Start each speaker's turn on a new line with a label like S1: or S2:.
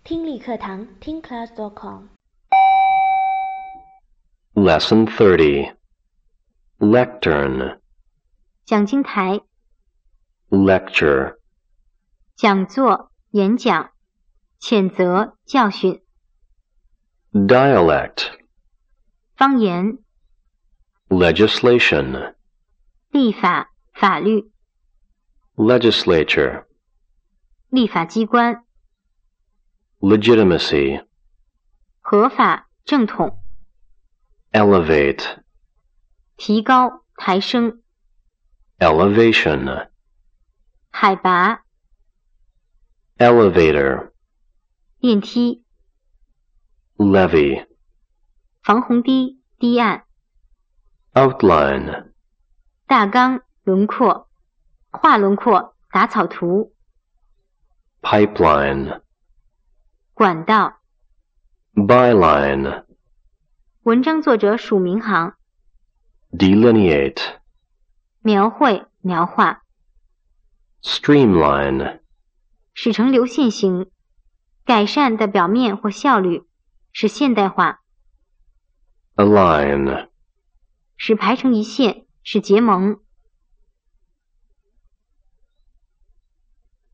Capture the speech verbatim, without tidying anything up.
S1: 听力课堂听 class dot com
S2: Lesson thirty. Lectern.
S3: 讲经台
S2: Lecture.
S3: 讲座演讲谴责教训
S2: Dialect.
S3: 方言
S2: Legislation.
S3: 立法法律
S2: Legislature.
S3: 立法机关
S2: Legitimacy.
S3: 合法正统
S2: Elevate.
S3: 提高抬升
S2: Elevation.
S3: 海拔
S2: Elevator.
S3: 电梯
S2: Levee.
S3: 防洪堤堤岸
S2: Outline.
S3: 大纲轮廓画轮廓打草图
S2: Pipeline.
S3: 管道
S2: Byline.
S3: 文章作者署名行
S2: Delineate.
S3: 描绘描画
S2: Streamline.
S3: 使成流线型改善的表面或效率使现代化
S2: Align.
S3: 使排成一线使结盟